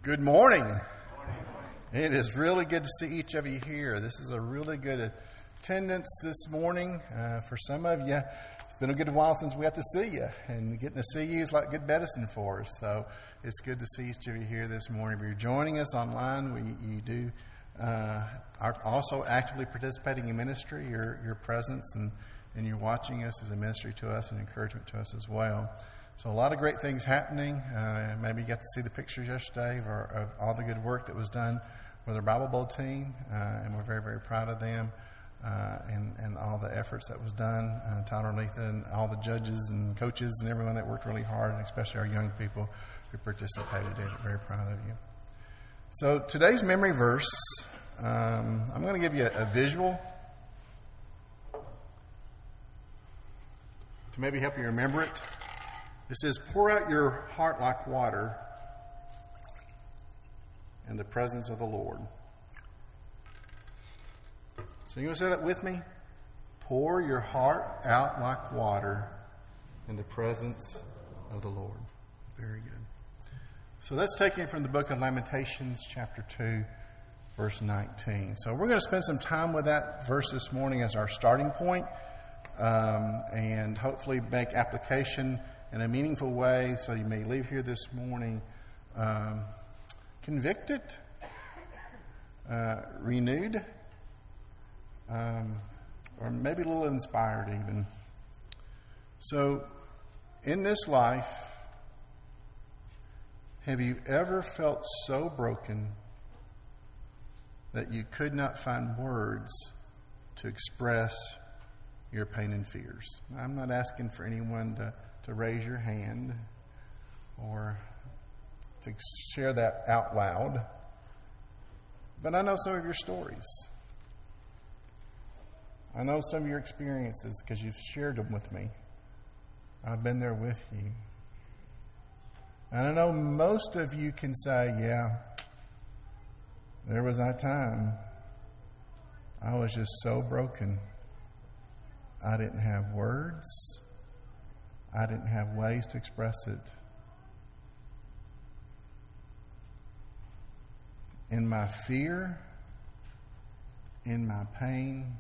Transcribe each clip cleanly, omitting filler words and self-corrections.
Good morning. It is really good to see each of you here. This is a really good attendance this morning. For some of you, it's been a good while since we got to see you, and getting to see you is like good medicine for us. So it's good to see each of you here this morning. If you're joining us online, you are also actively participating in ministry. Your presence and you're watching us is a ministry to us and encouragement to us as well. So a lot of great things happening. Maybe you got to see the pictures yesterday of all the good work that was done with our Bible Bowl team, and we're very, very proud of them and all the efforts that was done. Tyler and Letha and all the judges and coaches and everyone that worked really hard, and especially our young people who participated in it. Very proud of you. So today's memory verse, I'm going to give you a visual to maybe help you remember it. It says, pour out your heart like water in the presence of the Lord. So you want to say that with me? Pour your heart out like water in the presence of the Lord. Very good. So that's taken from the book of Lamentations, chapter 2, verse 19. So we're going to spend some time with that verse this morning as our starting point, and hopefully make application in a meaningful way, so you may leave here this morning convicted, renewed, or maybe a little inspired even. So, in this life, have you ever felt so broken that you could not find words to express your pain and fears? I'm not asking for anyone to raise your hand or to share that out loud. But I know some of your stories. I know some of your experiences because you've shared them with me. I've been there with you. And I know most of you can say, yeah, there was that time I was just so broken. I didn't have words. I didn't have ways to express it. In my fear, in my pain,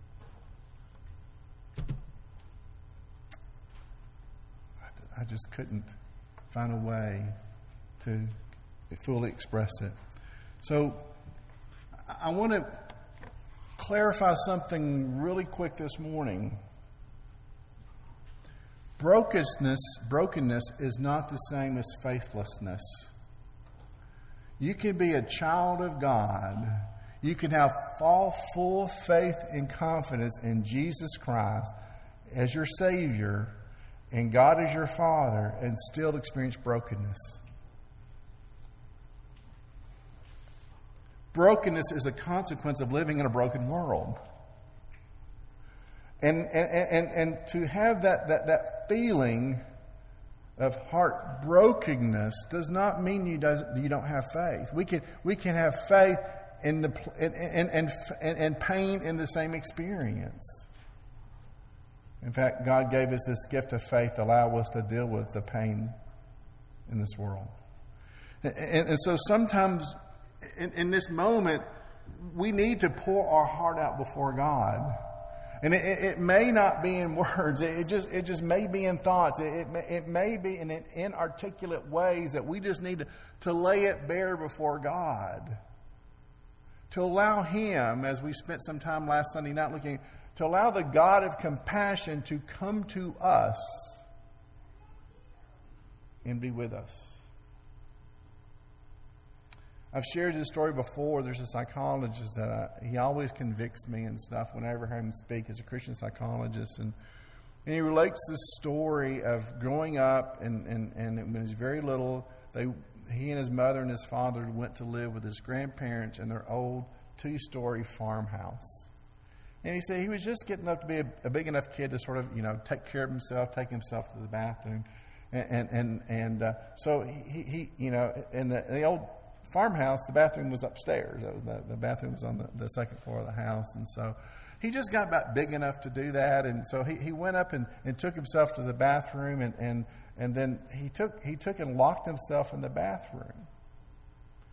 I just couldn't find a way to fully express it. So I want to clarify something really quick this morning. Brokenness is not the same as faithlessness. You can be a child of God. You can have full faith and confidence in Jesus Christ as your Savior and God as your Father and still experience brokenness. Brokenness is a consequence of living in a broken world. And to have that feeling of heartbrokenness does not mean you don't have faith. We can have faith and pain in the same experience. In fact, God gave us this gift of faith to allow us to deal with the pain in this world. And so sometimes in this moment, we need to pour our heart out before God. And it may not be in words. It just may be in thoughts. It may be in inarticulate ways that we just need to lay it bare before God. To allow Him, as we spent some time last Sunday night looking, to allow the God of compassion to come to us and be with us. I've shared this story before. There's a psychologist that he always convicts me and stuff whenever I hear him speak as a Christian psychologist. And he relates this story of growing up, and when he was very little, he and his mother and his father went to live with his grandparents in their old 2-story farmhouse. And he said he was just getting up to be a big enough kid to sort of, take care of himself, take himself to the bathroom. So he in the old farmhouse, the bathroom was upstairs. The bathroom was on the second floor of the house. And so he just got about big enough to do that. And so he went up and took himself to the bathroom. And then he took and locked himself in the bathroom.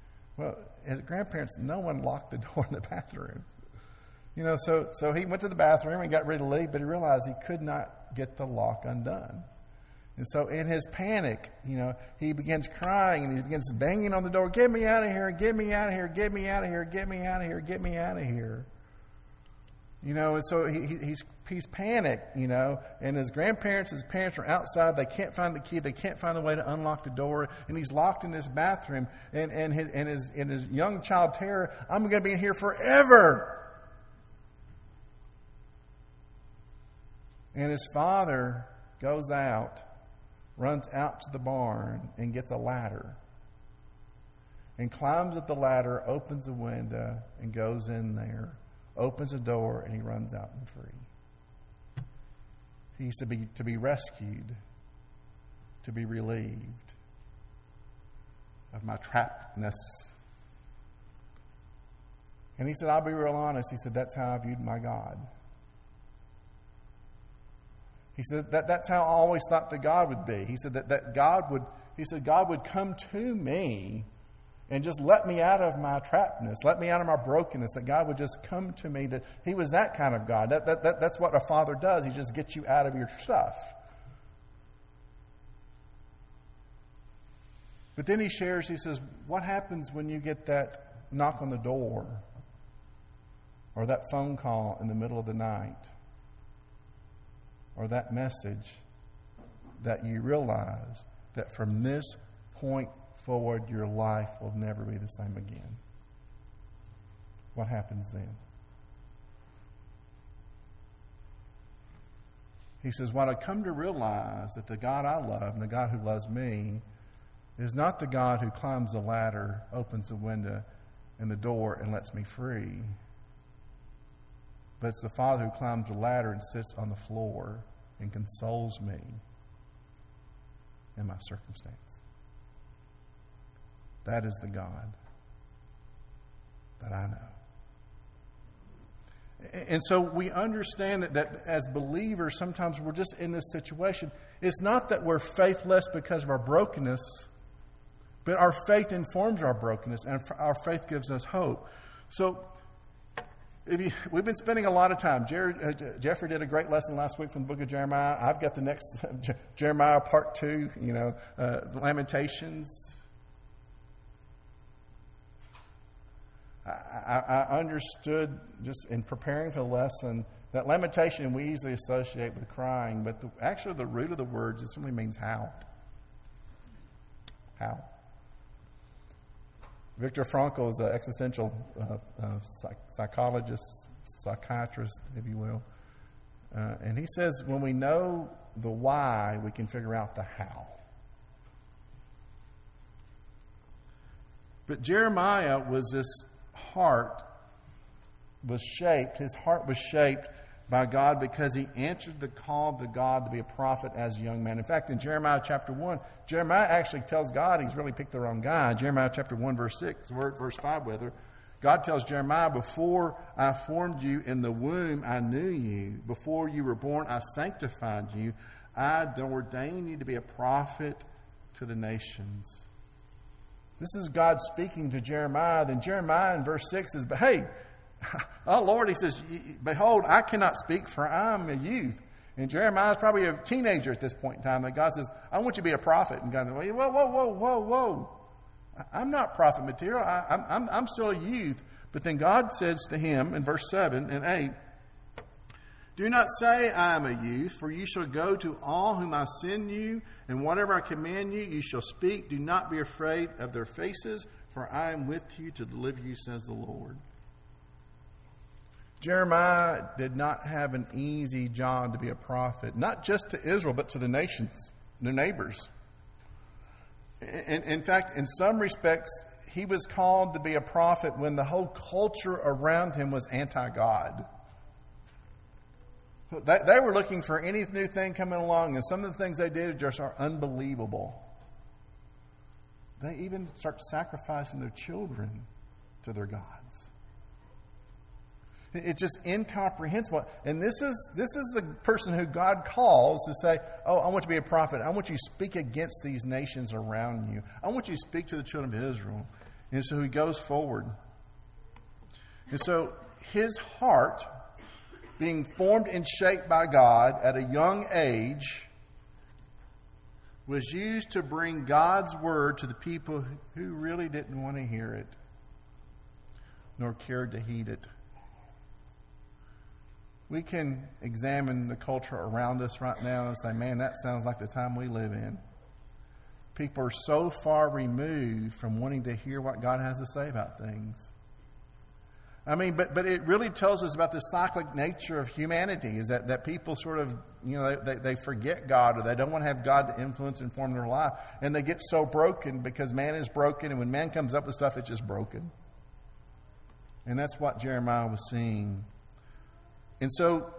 Well, as grandparents, no one locked the door in the bathroom. So he went to the bathroom and got ready to leave, but he realized he could not get the lock undone. And so in his panic, he begins crying and he begins banging on the door, "Get me out of here, get me out of here, get me out of here, get me out of here, get me out of here." And so he's panicked, and his parents are outside. They can't find the key. They can't find the way to unlock the door. And he's locked in this bathroom. And his young child terror, "I'm going to be in here forever." And his father goes out, runs out to the barn, and gets a ladder. And climbs up the ladder, opens a window, and goes in there. Opens a door, and he runs out and free. He's to be rescued, to be relieved of my trappedness. And he said, "I'll be real honest." He said, "That's how I viewed my God." He said that's how I always thought that God would be. He said that God would come to me and just let me out of my trappedness, let me out of my brokenness, that God would just come to me, that he was that kind of God. That's what a father does. He just gets you out of your stuff. But then he shares, he says, what happens when you get that knock on the door or that phone call in the middle of the night or that message that you realize that from this point forward, your life will never be the same again? What happens then? He says, what I come to realize that the God I love and the God who loves me is not the God who climbs the ladder, opens the window and the door and lets me free. But it's the Father who climbs the ladder and sits on the floor and consoles me in my circumstance. That is the God that I know. And so we understand that as believers, sometimes we're just in this situation. It's not that we're faithless because of our brokenness, but our faith informs our brokenness, and our faith gives us hope. So we've been spending a lot of time. Jeffrey did a great lesson last week from the book of Jeremiah. I've got the next Jeremiah part 2, Lamentations. I understood just in preparing for the lesson that lamentation we easily associate with crying, but actually the root of the words, it simply means howl. Howl. Viktor Frankl is an existential psychologist, psychiatrist, if you will. And he says when we know the why, we can figure out the how. But Jeremiah his heart was shaped by God because he answered the call to God to be a prophet as a young man. In fact, in Jeremiah chapter 1, Jeremiah actually tells God he's really picked the wrong guy. Jeremiah chapter 1, verse 5, God tells Jeremiah, before I formed you in the womb, I knew you. Before you were born, I sanctified you. I ordained you to be a prophet to the nations. This is God speaking to Jeremiah. Then Jeremiah in verse 6 says, but hey, oh Lord, he says, behold, I cannot speak, for I am a youth. And Jeremiah is probably a teenager at this point in time. And God says, I want you to be a prophet. And God says, whoa. I'm not prophet material. I'm still a youth. But then God says to him in verse 7 and 8, do not say I am a youth, for you shall go to all whom I send you, and whatever I command you, you shall speak. Do not be afraid of their faces, for I am with you to deliver you, says the Lord. Jeremiah did not have an easy job to be a prophet, not just to Israel, but to the nations, their neighbors. In fact, in some respects, he was called to be a prophet when the whole culture around him was anti-God. They were looking for any new thing coming along, and some of the things they did just are unbelievable. They even start sacrificing their children to their gods. It's just incomprehensible. And this is the person who God calls to say, oh, I want you to be a prophet. I want you to speak against these nations around you. I want you to speak to the children of Israel. And so he goes forward. And so his heart, being formed and shaped by God at a young age, was used to bring God's word to the people who really didn't want to hear it, nor cared to heed it. We can examine the culture around us right now and say, man, that sounds like the time we live in. People are so far removed from wanting to hear what God has to say about things. I mean, but it really tells us about the cyclic nature of humanity, is that people sort of, they forget God, or they don't want to have God to influence and form their life. And they get so broken because man is broken. And when man comes up with stuff, it's just broken. And that's what Jeremiah was seeing. And so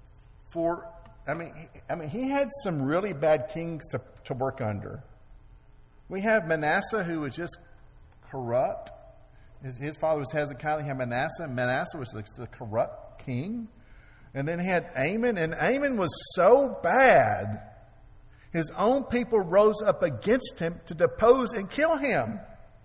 he had some really bad kings to work under. We have Manasseh, who was just corrupt. His father was Hezekiah. He had Manasseh. Manasseh was the corrupt king. And then he had Amon. And Amon was so bad, his own people rose up against him to depose and kill him.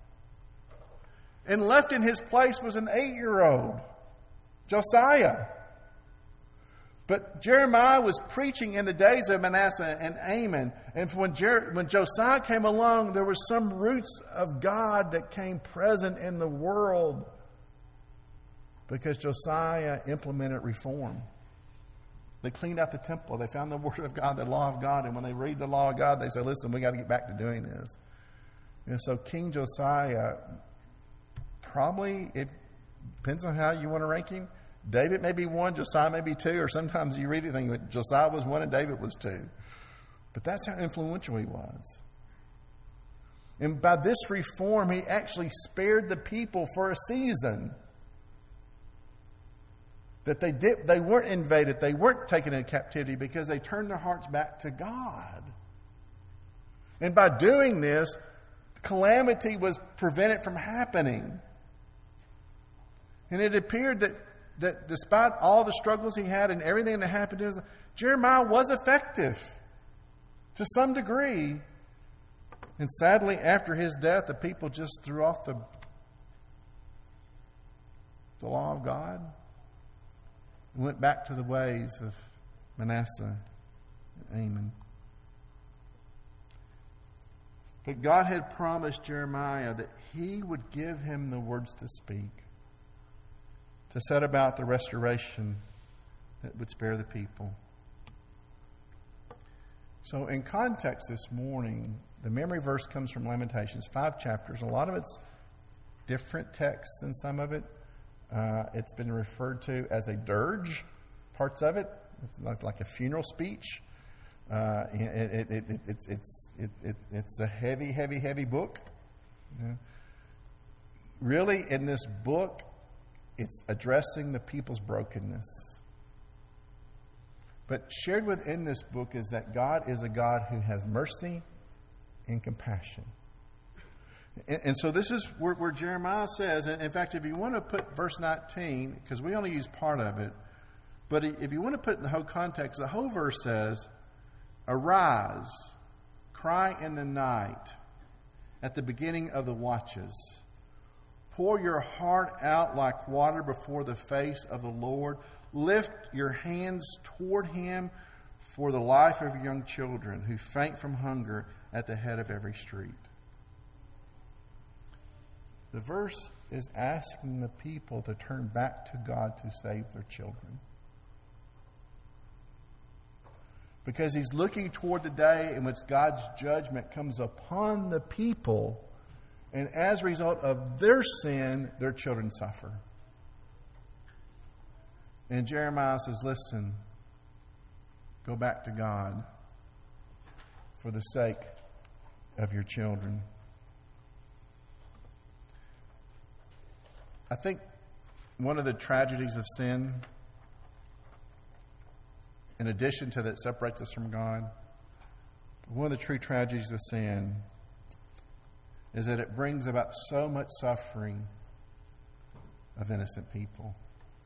And left in his place was an 8-year-old, Josiah. But Jeremiah was preaching in the days of Manasseh and Amon. And when Josiah came along, there were some roots of God that came present in the world because Josiah implemented reform. They cleaned out the temple. They found the Word of God, the law of God. And when they read the law of God, they say, listen, we got to get back to doing this. And so King Josiah, probably, it depends on how you want to rank him. David may be 1, Josiah may be 2, or sometimes you read it and think Josiah was 1 and David was 2. But that's how influential he was. And by this reform, he actually spared the people for a season. That they weren't invaded, they weren't taken into captivity because they turned their hearts back to God. And by doing this, calamity was prevented from happening. And it appeared that despite all the struggles he had and everything that happened to him, Jeremiah was effective to some degree. And sadly, after his death, the people just threw off the law of God and went back to the ways of Manasseh and Amon. But God had promised Jeremiah that he would give him the words to speak, to set about the restoration that would spare the people. So in context this morning, the memory verse comes from Lamentations, 5 chapters. A lot of it's different text than some of it. It's been referred to as a dirge, parts of it. It's like a funeral speech. It's a heavy, heavy, heavy book. Really, in this book, it's addressing the people's brokenness. But shared within this book is that God is a God who has mercy and compassion. And so this is where Jeremiah says, and in fact, if you want to put verse 19, because we only use part of it, but if you want to put it in the whole context, the whole verse says, arise, cry in the night, at the beginning of the watches. Pour your heart out like water before the face of the Lord. Lift your hands toward him for the life of young children who faint from hunger at the head of every street. The verse is asking the people to turn back to God to save their children. Because he's looking toward the day in which God's judgment comes upon the people. And as a result of their sin, their children suffer. And Jeremiah says, listen, go back to God for the sake of your children. I think one of the tragedies of sin, in addition to that separates us from God, one of the true tragedies of sin is that it brings about so much suffering of innocent people,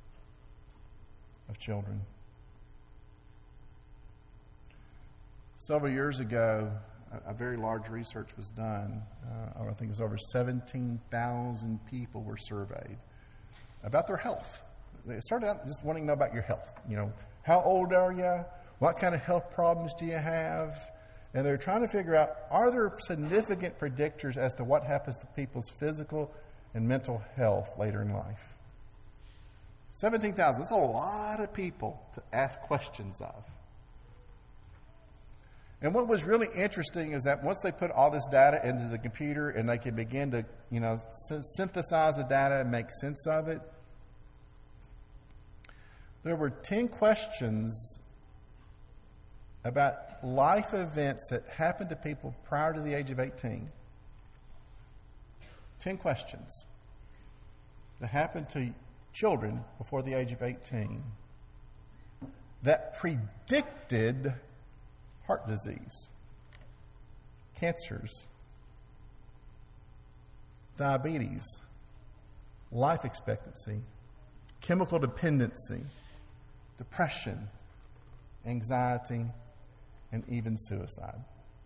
of children. Several years ago, a very large research was done. I think it was over 17,000 people were surveyed about their health. They started out just wanting to know about your health. How old are you? What kind of health problems do you have? And they're trying to figure out, are there significant predictors as to what happens to people's physical and mental health later in life? 17,000. That's a lot of people to ask questions of. And what was really interesting is that once they put all this data into the computer and they could begin to, synthesize the data and make sense of it, there were 10 questions about life events that happened to people prior to the age of 18. 10 questions that happened to children before the age of 18 that predicted heart disease, cancers, diabetes, life expectancy, chemical dependency, depression, anxiety, and even suicide.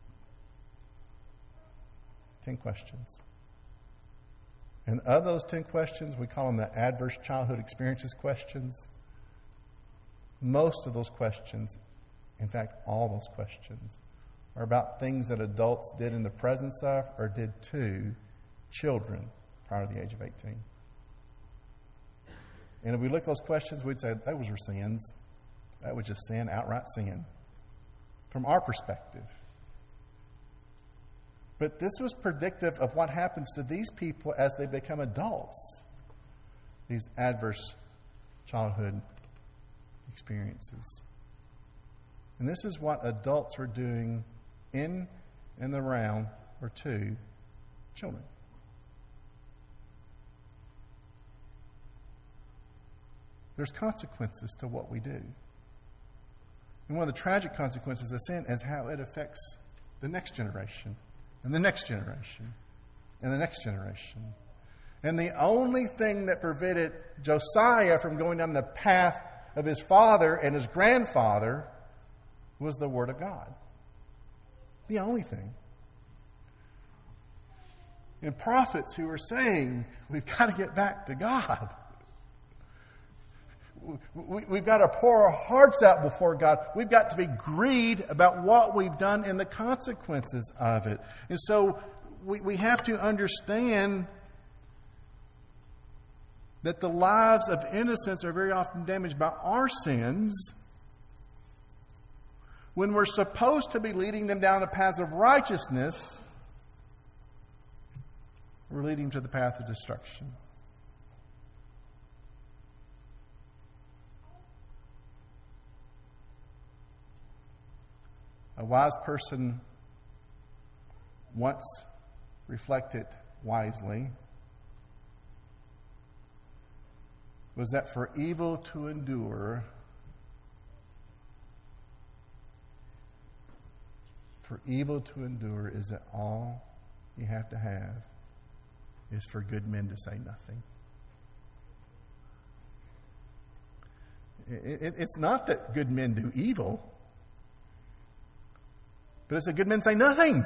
10 questions. And of those 10 questions, we call them the adverse childhood experiences questions. Most of those questions, in fact, all those questions, are about things that adults did in the presence of or did to children prior to the age of 18. And if we look at those questions, we'd say those were sins. That was just sin, outright sin, from our perspective. But this was predictive of what happens to these people as they become adults, these adverse childhood experiences. And this is what adults are doing in and around or to children. There's consequences to what we do. And one of the tragic consequences of sin is how it affects the next generation, and the next generation, and the next generation. And the only thing that prevented Josiah from going down the path of his father and his grandfather was the Word of God. The only thing. And prophets who are saying, we've got to get back to God. We've got to pour our hearts out before God. We've got to be grieved about what we've done and the consequences of it. And so we have to understand that the lives of innocents are very often damaged by our sins when we're supposed to be leading them down the paths of righteousness. We're leading them to the path of destruction. A wise person once reflected wisely was that for evil to endure, is that all you have to have is for good men to say nothing. It's not that good men do evil, but it's that good men say nothing.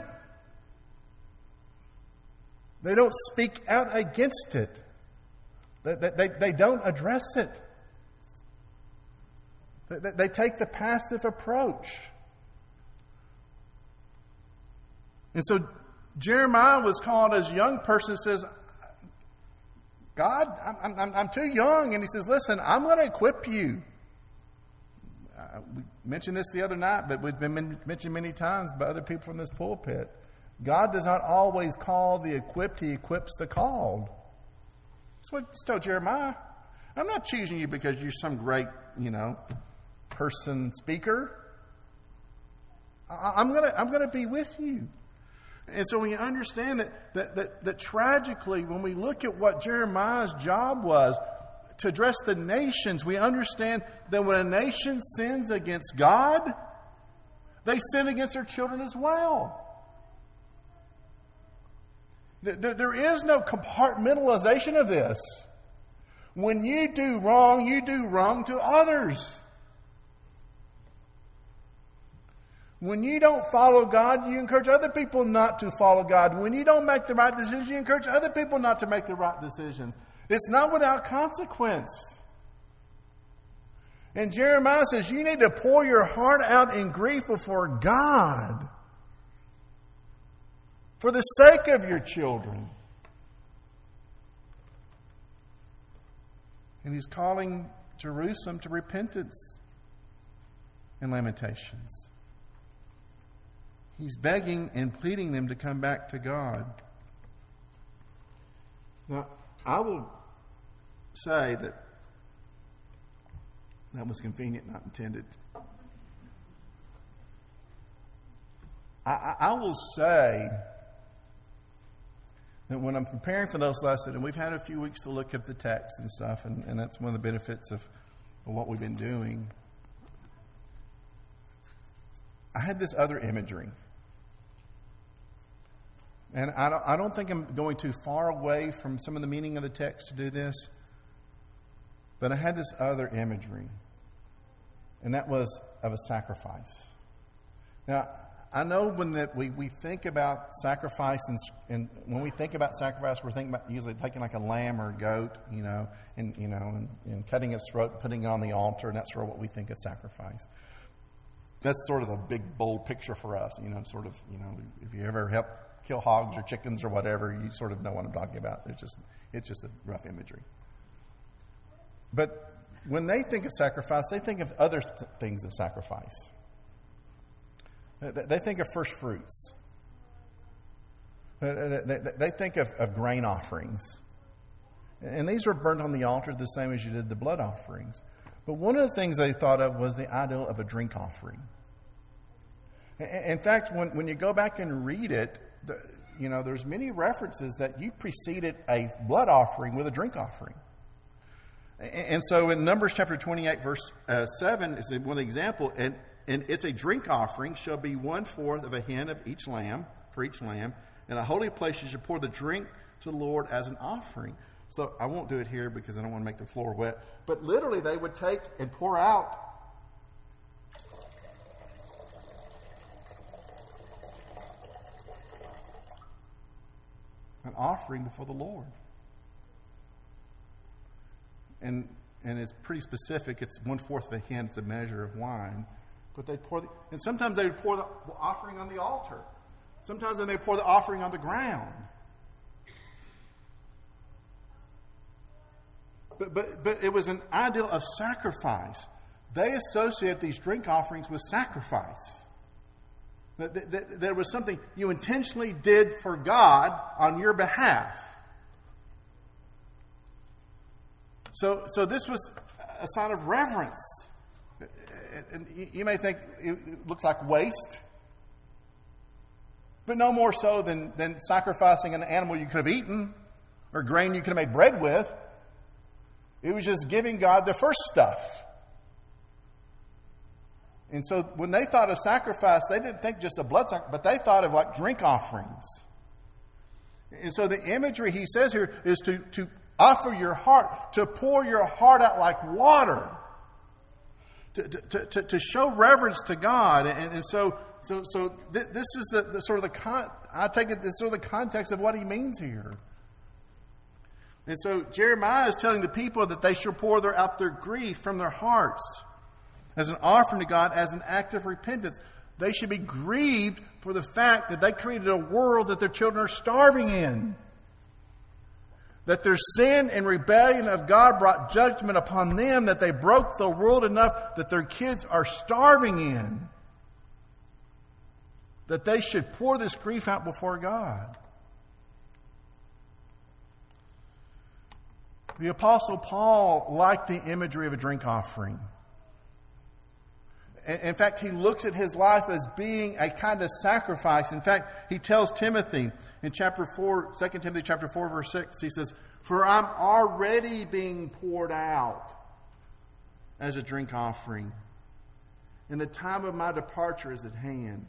They don't speak out against it. They don't address it. They take the passive approach. And so Jeremiah was called as a young person who says, God, I'm too young. And he says, listen, I'm going to equip you. We mentioned this the other night, but we've been mentioned many times by other people from this pulpit. God does not always call the equipped. He equips the called. That's what he told Jeremiah. I'm not choosing you because you're some great, person, speaker. I'm gonna be with you. And so we understand that tragically, when we look at what Jeremiah's job was to address the nations, we understand that when a nation sins against God, they sin against their children as well. There is no compartmentalization of this. When you do wrong to others. When you don't follow God, you encourage other people not to follow God. When you don't make the right decisions, you encourage other people not to make the right decisions. It's not without consequence. And Jeremiah says you need to pour your heart out in grief before God for the sake of your children. And he's calling Jerusalem to repentance in Lamentations. He's begging and pleading them to come back to God. Now, I will say that was convenient, not intended. I will say that when I'm preparing for those lessons, and we've had a few weeks to look at the text and stuff, and that's one of the benefits of what we've been doing, I had this other imagery. And I don't think I'm going too far away from some of the meaning of the text to do this, but I had this other imagery, and that was of a sacrifice. Now, I know when we think about sacrifice, and when we think about sacrifice, we're thinking about usually taking like a lamb or a goat, and cutting its throat and putting it on the altar, and that's sort of what we think of sacrifice. That's sort of the big, bold picture for us, if you ever help kill hogs or chickens or whatever, you sort of know what I'm talking about. It's just a rough imagery. But when they think of sacrifice, they think of other things of sacrifice. They think of first fruits. They think of grain offerings. And these were burnt on the altar the same as you did the blood offerings. But one of the things they thought of was the ideal of a drink offering. In fact, when you go back and read it, there's many references that you preceded a blood offering with a drink offering. And so in Numbers chapter 28, verse 7 is one example, and it's a drink offering shall be 1/4 of a hin of each lamb, for each lamb. In a holy place you should pour the drink to the Lord as an offering. So I won't do it here because I don't want to make the floor wet. But literally they would take and pour out an offering before the Lord. And it's pretty specific. It's 1/4 of a hin. It's a measure of wine. But they pour and sometimes they would pour the offering on the altar. Sometimes they pour the offering on the ground. But it was an ideal of sacrifice. They associate these drink offerings with sacrifice. There was something you intentionally did for God on your behalf. So this was a sign of reverence. And you may think it looks like waste, but no more so than sacrificing an animal you could have eaten or grain you could have made bread with. It was just giving God the first stuff. And so when they thought of sacrifice, they didn't think just of blood sacrifice, but they thought of like drink offerings. And so the imagery he says here is to offer your heart, to pour your heart out like water, to show reverence to God. And so this is the sort of I take it, this is sort of the context of what he means here. And so Jeremiah is telling the people that they should pour out their grief from their hearts as an offering to God, as an act of repentance. They should be grieved for the fact that they created a world that their children are starving in. That their sin and rebellion of God brought judgment upon them, that they broke the world enough that their kids are starving in. That they should pour this grief out before God. The Apostle Paul liked the imagery of a drink offering. In fact, he looks at his life as being a kind of sacrifice. In fact, he tells Timothy in chapter 4, 2 Timothy chapter 4, verse 6, he says, "For I'm already being poured out as a drink offering, and the time of my departure is at hand."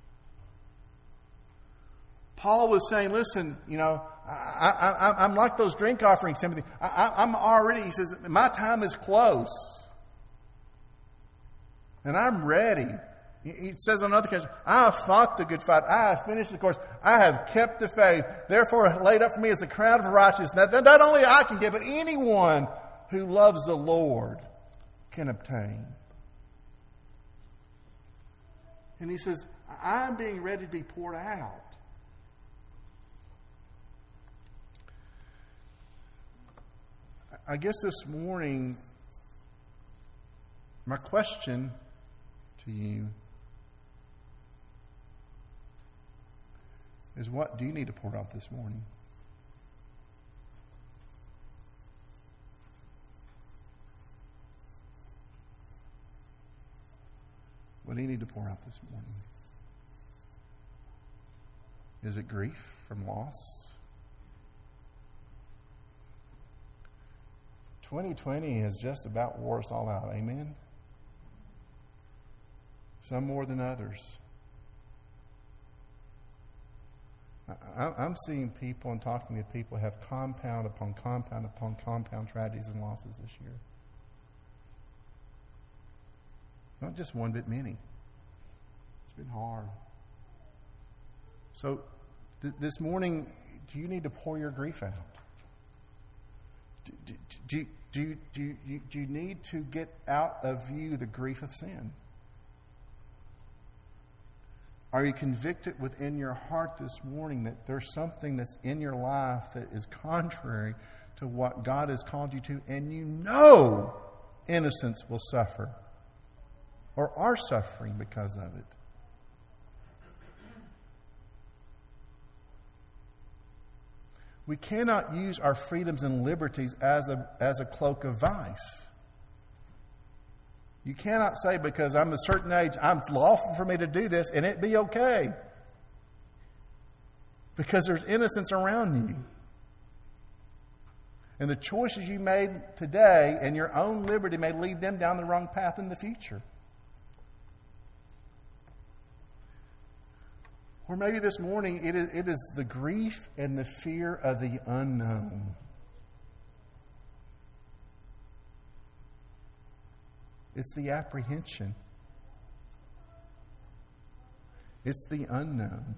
Paul was saying, listen, I'm like those drink offerings, Timothy. I'm already, he says, my time is close. And I'm ready. He says on another occasion, I have fought the good fight. I have finished the course. I have kept the faith. Therefore, laid up for me is a crown of righteousness. That not only I can get, but anyone who loves the Lord can obtain. And he says, I'm being ready to be poured out. I guess this morning, my question to you is, what do you need to pour out this morning? What do you need to pour out this morning? Is it grief from loss? 2020 has just about wore us all out. Amen? Some more than others. I'm seeing people and talking to people have compound upon compound upon compound tragedies and losses this year. Not just one, but many. It's been hard. So this morning, do you need to pour your grief out? Do you need to get out of you the grief of sin? Are you convicted within your heart this morning that there's something that's in your life that is contrary to what God has called you to, and you know innocents will suffer or are suffering because of it? We cannot use our freedoms and liberties as a cloak of vice. You cannot say, because I'm a certain age, it's lawful for me to do this, and it be okay. Because there's innocence around you. And the choices you made today and your own liberty may lead them down the wrong path in the future. Or maybe this morning it is the grief and the fear of the unknown. It's the apprehension. It's the unknown.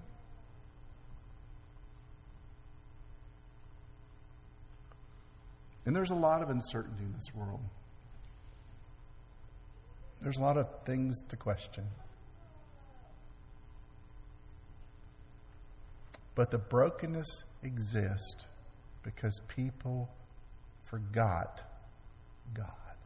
And there's a lot of uncertainty in this world. There's a lot of things to question. But the brokenness exists because people forgot God.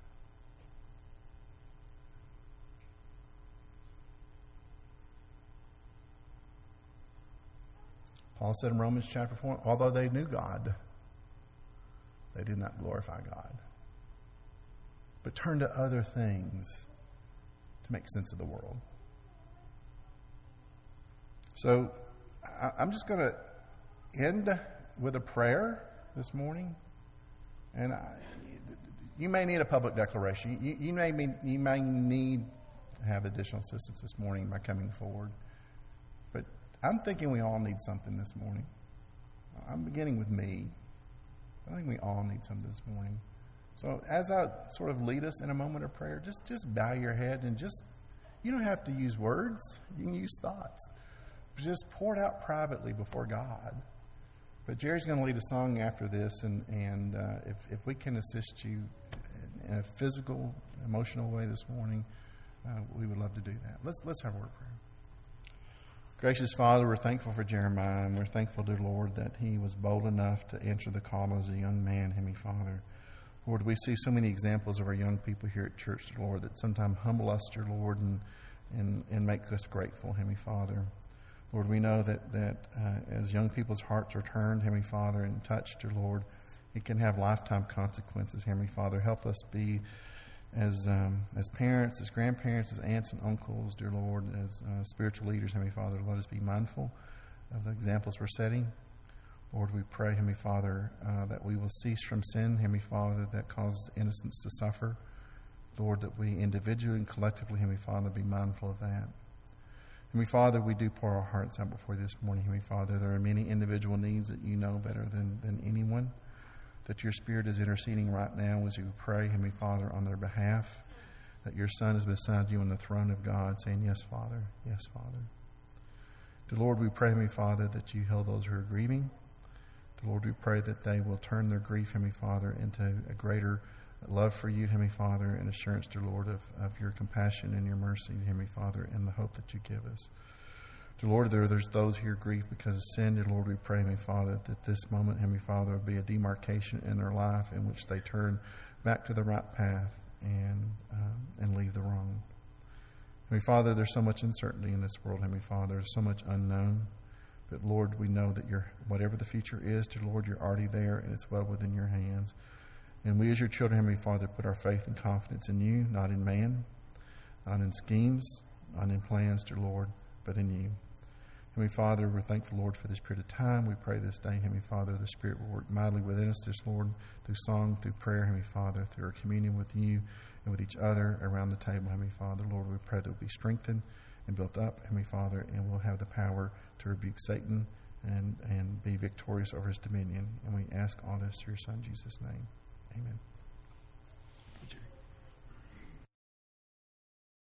Paul said in Romans chapter 4, although they knew God, they did not glorify God, but turned to other things to make sense of the world. So I'm just going to end with a prayer this morning. And you may need a public declaration. You may need to have additional assistance this morning by coming forward. But I'm thinking we all need something this morning. I'm beginning with me. I think we all need something this morning. So as I sort of lead us in a moment of prayer, just bow your head and you don't have to use words. You can use thoughts. Just pour it out privately before God. But Jerry's going to lead a song after this, and if we can assist you in a physical, emotional way this morning, we would love to do that. Let's have a word of prayer. Gracious Father, we're thankful for Jeremiah, and we're thankful, dear Lord, that he was bold enough to answer the call as a young man, Heavenly Father. Lord, we see so many examples of our young people here at church, dear Lord, that sometimes humble us, dear Lord, and make us grateful, Heavenly Father. Lord, we know that as young people's hearts are turned, Heavenly Father, and touched, dear Lord, it can have lifetime consequences, Heavenly Father. Help us be as parents, as grandparents, as aunts and uncles, dear Lord, as spiritual leaders, Heavenly Father. Let us be mindful of the examples we're setting. Lord, we pray, Heavenly Father, that we will cease from sin, Heavenly Father, that causes innocents to suffer. Lord, that we individually and collectively, Heavenly Father, be mindful of that. Heavenly Father, we do pour our hearts out before you this morning, Heavenly Father. There are many individual needs that you know better than anyone, that your Spirit is interceding right now as we pray, Heavenly Father, on their behalf. that your Son is beside you on the throne of God, saying, yes, Father, yes, Father. Dear Lord, we pray, Heavenly Father, that you heal those who are grieving. Dear Lord, we pray that they will turn their grief, Heavenly Father, into a greater love for you, Heavenly Father, and assurance, dear Lord, of your compassion and your mercy, Heavenly Father, and the hope that you give us. Dear Lord, there's those here grief because of sin. Dear Lord, we pray, Heavenly Father, that this moment, Heavenly Father, will be a demarcation in their life in which they turn back to the right path and leave the wrong. Heavenly Father, there's so much uncertainty in this world, Heavenly Father. There's so much unknown. But Lord, we know that whatever the future is, dear Lord, you're already there and it's well within your hands. And we as your children, Heavenly Father, put our faith and confidence in you, not in man, not in schemes, not in plans, dear Lord, but in you. Heavenly Father, we're thankful, Lord, for this period of time. We pray this day, Heavenly Father, the Spirit will work mightily within us, this Lord, through song, through prayer, Heavenly Father, through our communion with you and with each other around the table, Heavenly Father. Lord, we pray that we'll be strengthened and built up, Heavenly Father, and we'll have the power to rebuke Satan and be victorious over his dominion. And we ask all this through your Son, Jesus' name. Amen.